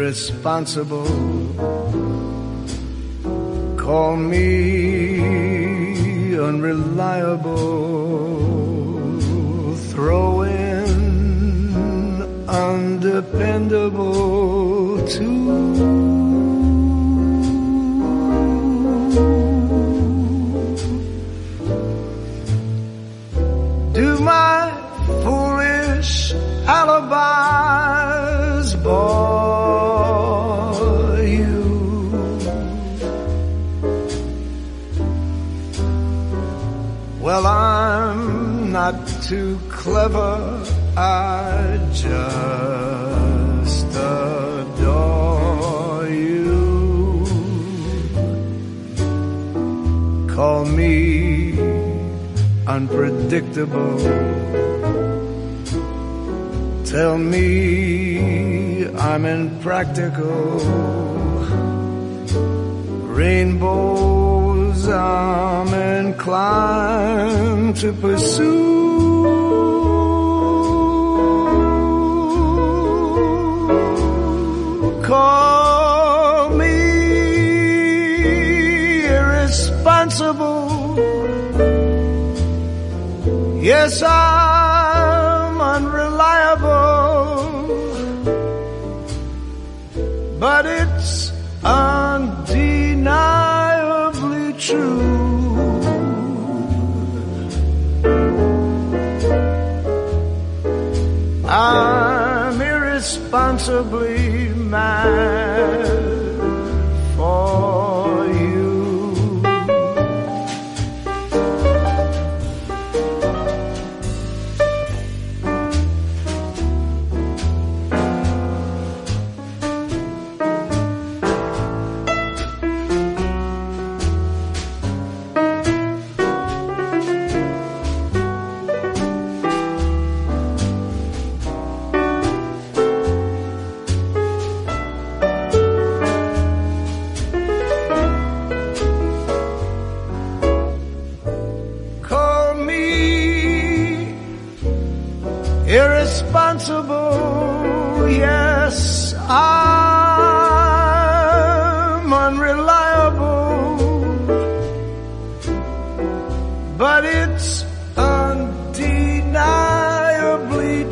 irresponsible. Call me unreliable. Throw in undependable too. Do my foolish alibis bore you? Well, I'm not too clever, I just adore you. Call me unpredictable. Tell me I'm impractical. Rainbows I'm inclined to pursue. Call me irresponsible. Yes, I'm unreliable, but it's undeniably true. I'm irresponsibly mad for you. Irresponsible, yes, I'm unreliable, but it's undeniably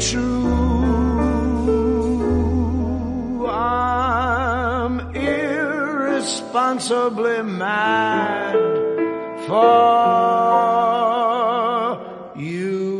true. I'm irresponsibly mad for you.